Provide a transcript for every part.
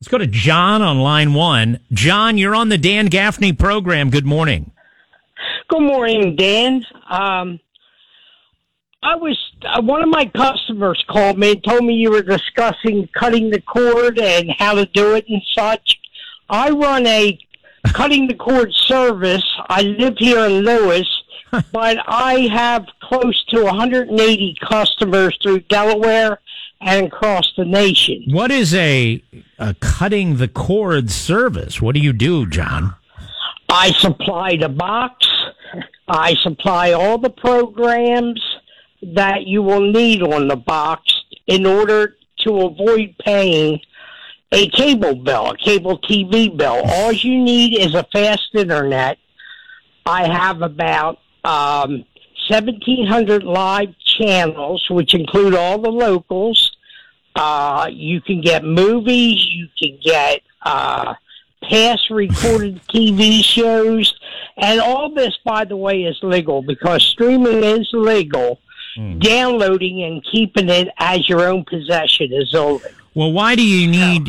Let's go to John on line 1. John, you're on the Dan Gaffney program. Good morning. Good morning, Dan. One of my customers called me and told me you were discussing cutting the cord and how to do it and such. I run a cutting the cord service. I live here in Lewis, but I have close to 180 customers through Delaware and across the nation. What is a cutting the cord service? What do you do, John? I supply the box. I supply all the programs that you will need on the box in order to avoid paying a cable bill, a cable TV bill. All you need is a fast internet. I have about 1,700 live channels, which include all the locals. You can get movies. You can get past recorded TV shows. And all this, by the way, is legal because streaming is legal. Downloading and keeping it as your own possession is illegal. Well, why do you need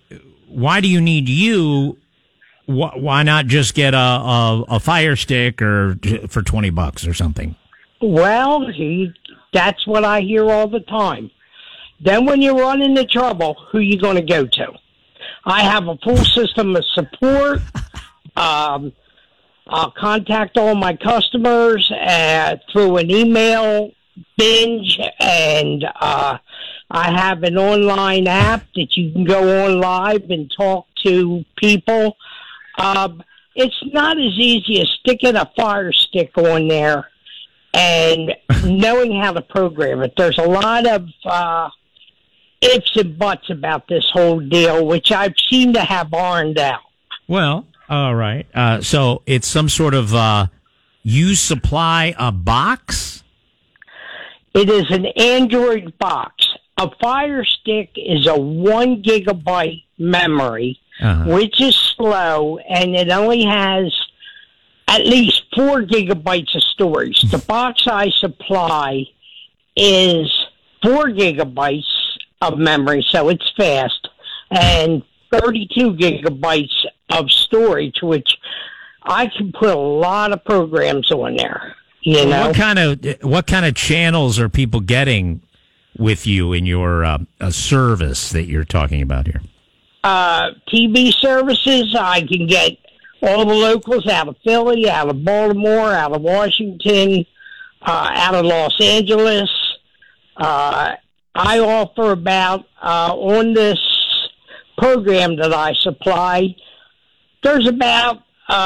you? Why not just get a Fire Stick or for $20 or something? Well, that's what I hear all the time. Then when you run into trouble, who you going to go to? I have a full system of support. I'll contact all my customers through an email binge, and I have an online app that you can go on live and talk to people. It's not as easy as sticking a Fire Stick on there and knowing how to program it. There's a lot of ifs and buts about this whole deal, which I've seen to have ironed out. Well, all right. So it's some sort of you supply a box? It is an Android box. A Fire Stick is a 1 gigabyte memory, which is slow, and it only has at least 4 gigabytes of storage. The box I supply is 4 gigabytes of memory, so it's fast, and 32 gigabytes of storage, which I can put a lot of programs on there. You know? What kind of channels are people getting with you in your service that you're talking about here? TV services. I can get all the locals out of Philly, out of Baltimore, out of Washington, out of Los Angeles. I offer about on this program that I supply, there's about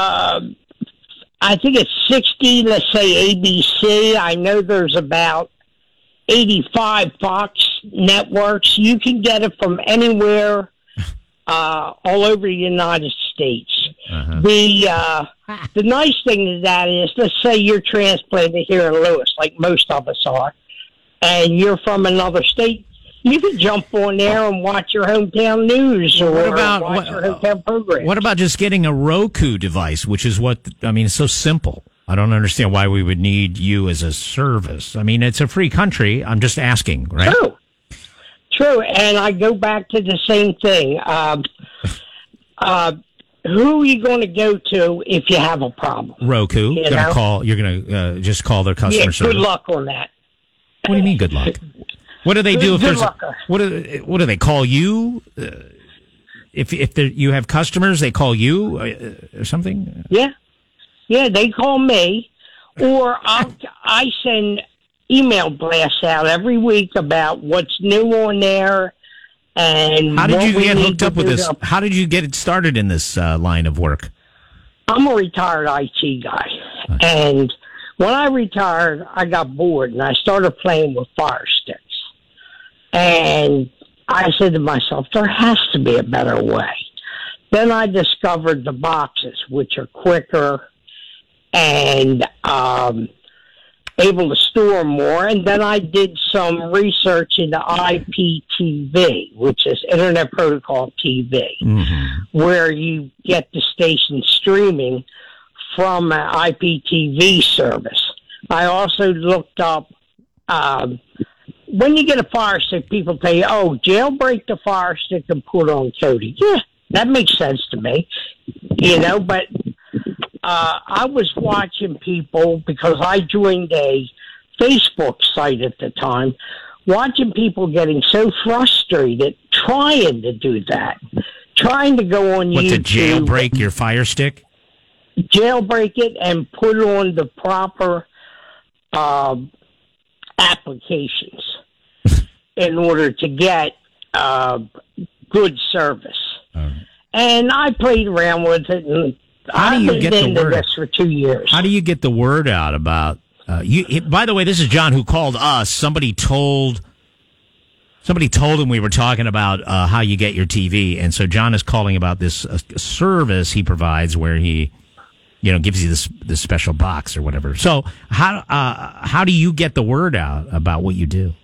I think it's 60, let's say ABC. I know there's about 85 Fox networks. You can get it from anywhere all over the United States. The nice thing to that is, let's say you're transplanted here in Lewis, like most of us are, and you're from another state. You can jump on there and watch your hometown news or watch your hometown program. What about just getting a Roku device, which is it's so simple. I don't understand why we would need you as a service. I mean, it's a free country. I'm just asking, right? True. And I go back to the same thing. Who are you going to go to if you have a problem? Roku. You're going to just call their customer service. Good luck on that. What do you mean good luck? What do they do if there's what do they call you? If you have customers, they call you or something? Yeah, they call me, or I send email blasts out every week about what's new on there. And how did you get hooked up with this? How did you get it started in this line of work? I'm a retired IT guy, and when I retired, I got bored and I started playing with Fire Sticks. And I said to myself, there has to be a better way. Then I discovered the boxes, which are quicker and able to store more. And then I did some research into IPTV, which is Internet Protocol TV, where you get the station streaming from an IPTV service. I also looked up when you get a Fire Stick, people tell you, "Oh, jailbreak the Fire Stick and put on Kodi." Yeah, that makes sense to me, But I was watching people because I joined a Facebook site at the time, watching people getting so frustrated trying to do that, trying to go on YouTube. To jailbreak your Fire Stick? Jailbreak it and put on the proper applications in order to get good service. And I played around with it, and I've been into this for 2 years. How do you get the word out about you? By the way, this is John who called us. Somebody told him we were talking about how you get your TV, and so John is calling about this service he provides where he, gives you this special box or whatever. So how do you get the word out about what you do?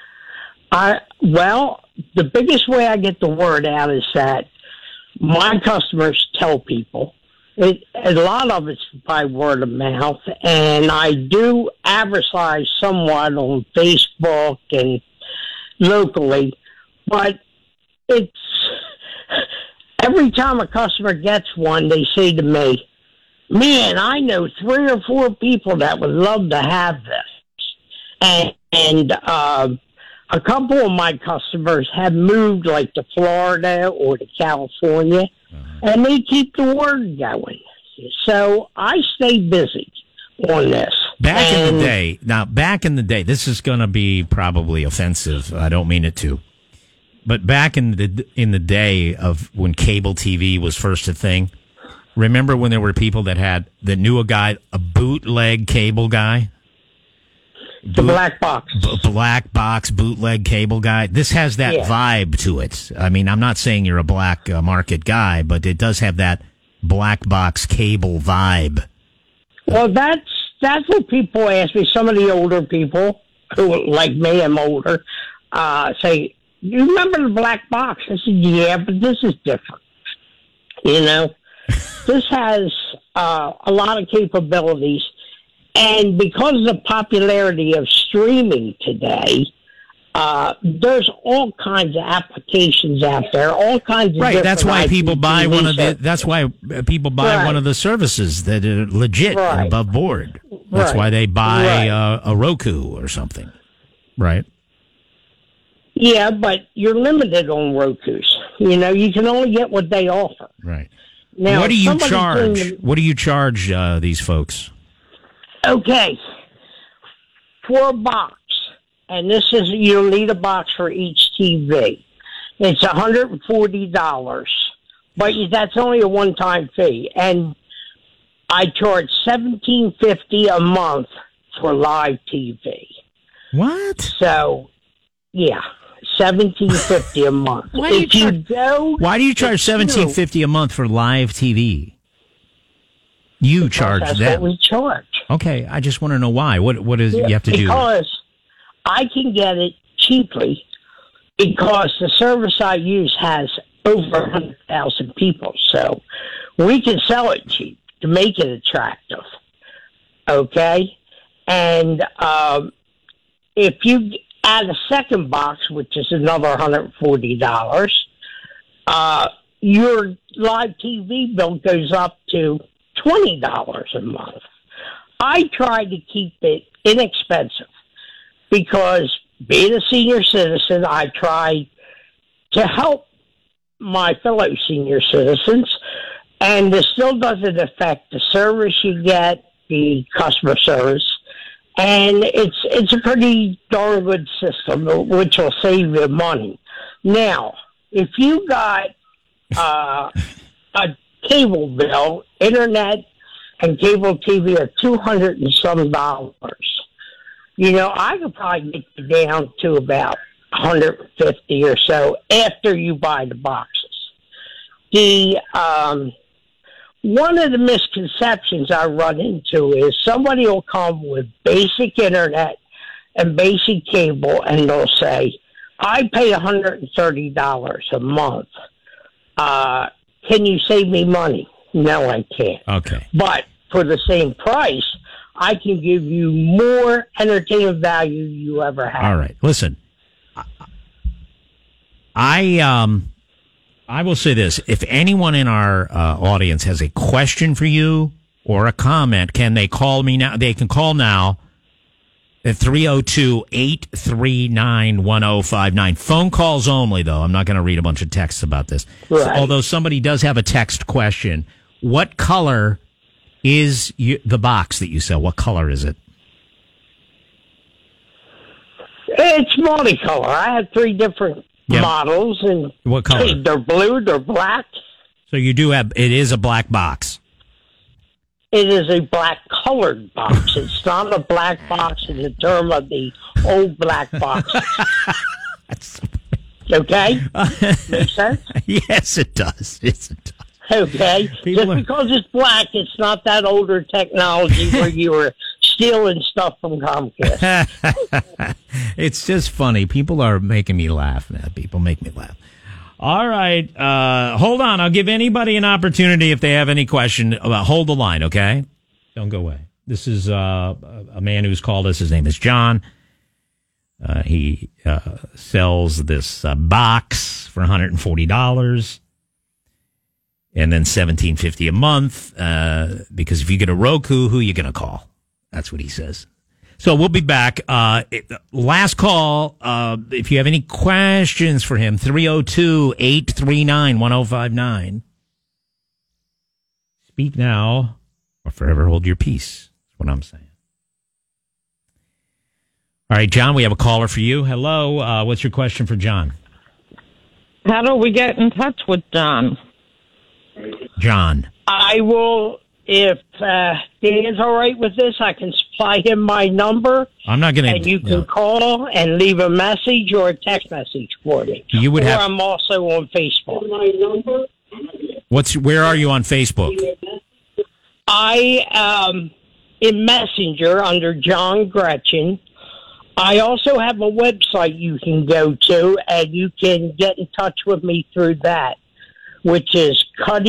Well, the biggest way I get the word out is that my customers tell people. A lot of it's by word of mouth, and I do advertise somewhat on Facebook and locally, but it's every time a customer gets one, they say to me, "Man, I know 3 or 4 people that would love to have this," and a couple of my customers have moved like to Florida or to California, and they keep the word going. So I stay busy on this. Back in the day, this is going to be probably offensive. I don't mean it to. But back in the day of when cable TV was first a thing, remember when there were people that knew a bootleg cable guy? The black box. Black box, bootleg cable guy. This has that vibe to it. I mean, I'm not saying you're a black market guy, but it does have that black box cable vibe. Well, that's what people ask me. Some of the older people, who, like me, I'm older, say, "You remember the black box?" I said, "Yeah, but this is different." This has a lot of capabilities. And because of the popularity of streaming today, there's all kinds of applications out there, all kinds of different. That's why people buy one of the. That's why people buy one of the services that are legit and above board. That's why they buy a Roku or something, right? Yeah, but you're limited on Rokus. You can only get what they offer. Right. Now, what do you charge? What do you charge these folks? Okay, for a box, and you'll need a box for each TV. It's $140, but that's only a one-time fee. And I charge $17.50 a month for live TV. What? So, yeah, $17.50 a month. Why do you charge $17.50 a month for live TV? You charge that's them. That's what we charge. Okay, I just want to know why. What is it you have to do? Because I can get it cheaply because the service I use has over 100,000 people. So we can sell it cheap to make it attractive. Okay? And if you add a second box, which is another $140, your live TV bill goes up to $20 a month. I try to keep it inexpensive because being a senior citizen, I try to help my fellow senior citizens, and this still doesn't affect the service you get, the customer service, and it's a pretty darn good system, which will save you money. Now, if you got a cable bill, internet, and cable TV are $200 and some. I could probably get you down to about $150 or so after you buy the boxes. One of the misconceptions I run into is somebody will come with basic internet and basic cable, and they'll say, "I pay $130 a month. Can you save me money?" No, I can't. Okay. But for the same price, I can give you more entertainment value you ever have. All right. Listen, I will say this. If anyone in our audience has a question for you or a comment, can they call me now? They can call now at 302-839-1059. Phone calls only, though. I'm not going to read a bunch of texts about this. Right. So, although somebody does have a text question, what color is the box that you sell? What color is it? It's multicolor. I have 3 different models, and what color? They're blue, they're black. So you do have, it is a black box. It is a black-colored box. It's not a black box in the term of the old black box. Okay? Make sense? Yes, it does. Yes, it does. Okay? Because it's black, it's not that older technology where you were stealing stuff from Comcast. It's just funny. People are making me laugh, man. People make me laugh. All right. Hold on. I'll give anybody an opportunity if they have any question. Hold the line, okay? Don't go away. This is a man who's called us. His name is John. He sells this box for $140 and then $17.50 a month because if you get a Roku, who are you going to call? That's what he says. So we'll be back. Last call. If you have any questions for him, 302-839-1059. Speak now or forever hold your peace. That's what I'm saying. All right, John, we have a caller for you. Hello. What's your question for John? How do we get in touch with John? John. I will, if Dan's all right with this, I can supply him my number. I'm not going to. And you can call and leave a message or a text message for me. You would have. I'm also on Facebook. My number. Where are you on Facebook? I am in Messenger under John Gretchen. I also have a website you can go to, and you can get in touch with me through that, which is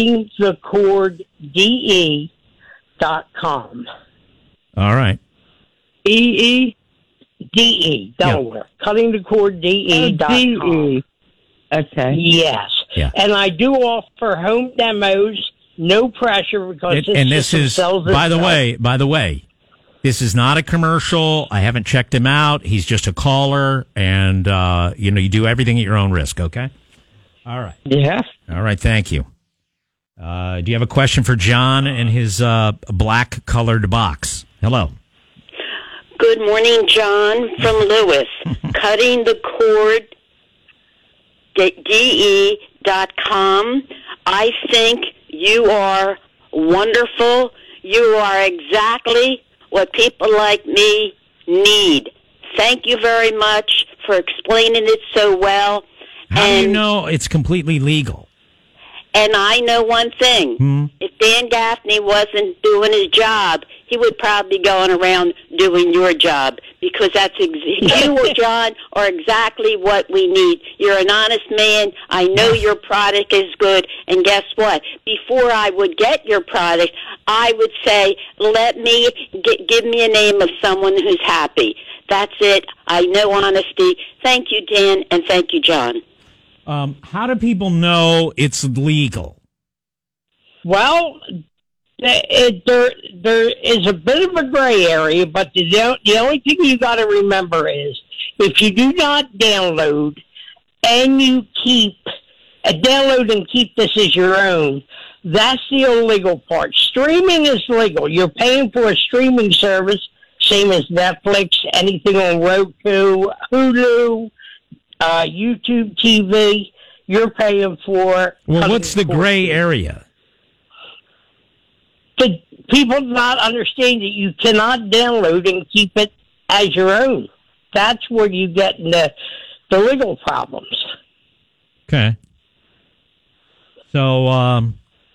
cuttingtheCordDE.com. All right. E-E-D-E, Delaware. Yeah. CuttingtheCordDE.com. Okay. Yes. Yeah. And I do offer home demos, no pressure, because this is, by the way, this is not a commercial. I haven't checked him out. He's just a caller, and you do everything at your own risk, okay? All right. Yeah. All right, thank you. Do you have a question for John and his black-colored box? Hello. Good morning, John from Lewis. Cutting the Cord, DE.com. I think you are wonderful. You are exactly what people like me need. Thank you very much for explaining it so well. How do you know it's completely legal? And I know one thing. If Dan Gaffney wasn't doing his job, he would probably be going around doing your job, because you or John are exactly what we need. You're an honest man. I know your product is good. And guess what? Before I would get your product, I would say, give me a name of someone who's happy. That's it. I know honesty. Thank you, Dan, and thank you, John. How do people know it's legal? Well, there is a bit of a gray area, but the only thing you got to remember is if you do not download and you download and keep this as your own, that's the illegal part. Streaming is legal. You're paying for a streaming service, same as Netflix, anything on Roku, Hulu, YouTube TV, you're paying for. Well, what's the gray area? The people not understand that you cannot download and keep it as your own. That's where you get in the legal problems. Okay. So,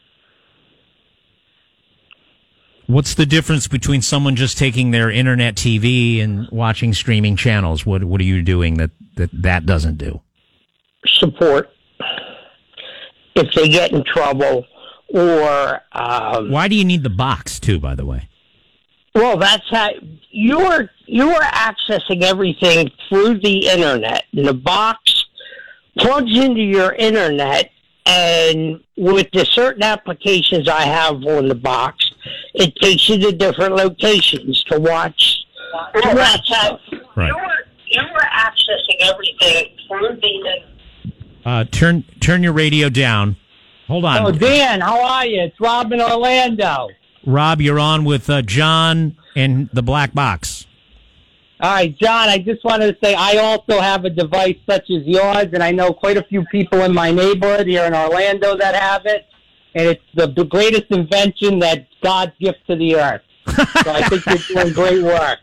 what's the difference between someone just taking their internet TV and watching streaming channels? What are you doing that doesn't do? Support if they get in trouble, or why do you need the box too, by the way? Well, that's how you're accessing everything through the internet. And the box plugs into your internet, and with the certain applications I have on the box, it takes you to different locations to watch. Stuff. Right. You're accessing everything through the internet. Turn your radio down. Hold on. Oh, Dan, how are you? It's Rob in Orlando. Rob, you're on with John and the Black Box. All right, John, I just wanted to say I also have a device such as yours, and I know quite a few people in my neighborhood here in Orlando that have it, and it's the greatest invention that God's gift to the earth. So I think you're doing great work.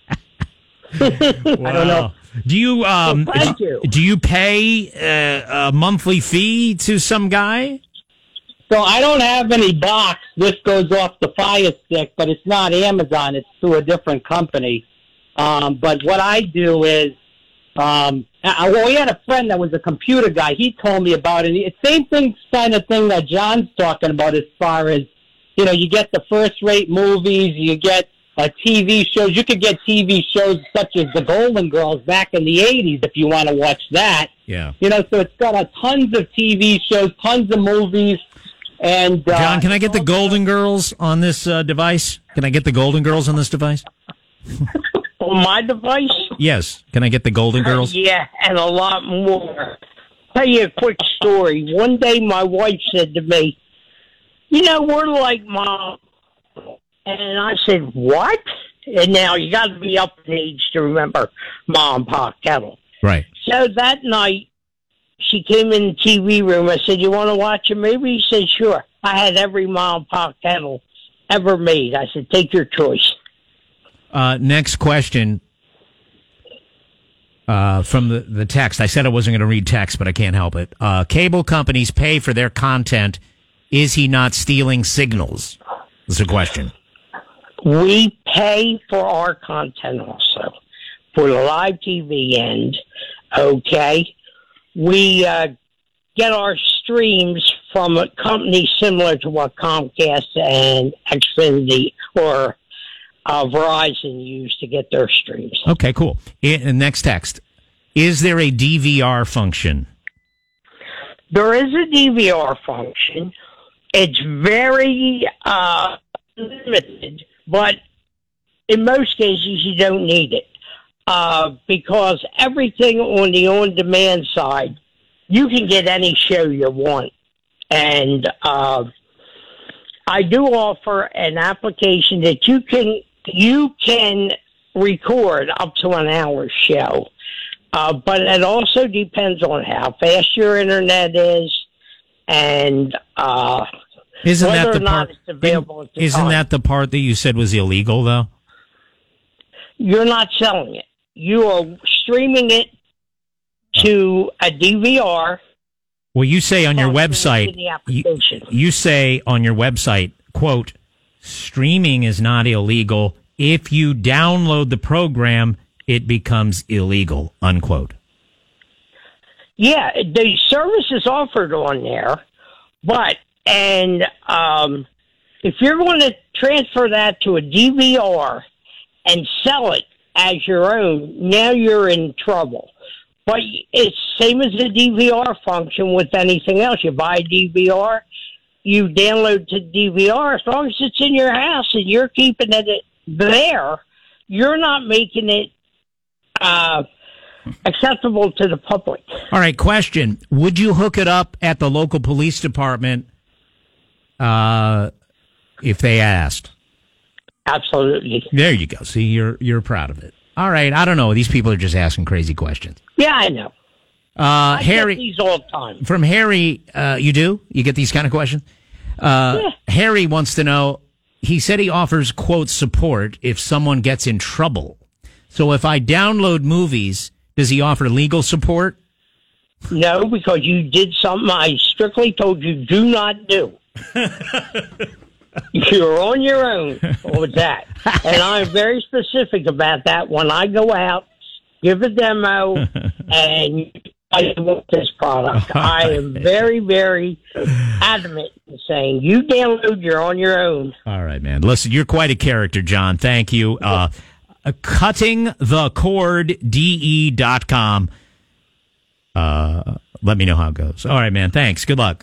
Wow. I don't know. Do you thank you. Do you pay a monthly fee to some guy? So I don't have any box. This goes off the Fire Stick, but it's not Amazon. It's through a different company. But what I do is, we had a friend that was a computer guy. He told me about it. It's the same kind of thing that John's talking about as far as, you get the first-rate movies, you get TV shows. You could get TV shows such as The Golden Girls back in the 80s if you want to watch that. Yeah. So it's got tons of TV shows, tons of movies. And John, can I get the Golden Girls on this device? Can I get the Golden Girls on this device? on my device. Yes. Can I get the Golden Girls? Yeah, and a lot more. Tell you a quick story. One day my wife said to me, we're like Mom. And I said, what? And now you got to be up in age to remember Mom, Pop, Kettle. Right. So that night, she came in the TV room. I said, you want to watch a movie? He said, sure. I had every Mom, Pop, Kettle ever made. I said, take your choice. Next question from the text. I said I wasn't going to read text, but I can't help it. Cable companies pay for their content. Is he not stealing signals? That's a question. We pay for our content also. For the live TV end, okay? We get our streams from a company similar to what Comcast and Xfinity or Verizon use to get their streams. Okay, cool. Next text. Is there a DVR function? There is a DVR function. It's very limited, but in most cases you don't need it because everything on the on-demand side, you can get any show you want. And I do offer an application that you can record up to an hour show. But it also depends on how fast your internet is and whether or not it's available at the Isn't time. that the part that you said was illegal, though? You're not selling it. You are streaming it to a DVR. Well, you say on your website, you say on your website, quote, streaming is not illegal. If you download the program, it becomes illegal, unquote. Yeah, the service is offered on there, but, if you're going to transfer that to a DVR and sell it as your own, now you're in trouble. But it's same as the DVR function with anything else. You buy a DVR, you download to DVR. As long as it's in your house and you're keeping it there, you're not making it acceptable to the public. All right, question. Would you hook it up at the local police department if they asked? Absolutely. There you go. See, you're proud of it. All right, I don't know. These people are just asking crazy questions. Yeah, I know. I Harry, get these all the time. From Harry, you do? You get these kind of questions? Yeah. Harry wants to know, he said he offers, quote, support if someone gets in trouble. So if I download movies, does he offer legal support? No, because you did something I strictly told you do not do. You're on your own with that. And I'm very specific about that. When I go out, give a demo, and I want this product. I am very, very adamant in saying you download, you're on your own. All right, man. Listen, you're quite a character, John. Thank you. CuttingTheCordDE.com. Let me know how it goes. All right, man. Thanks. Good luck.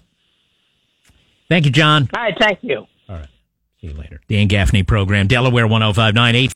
Thank you, John. All right, thank you. All right. See you later. The Ann Gaffney Program, Delaware 105.9.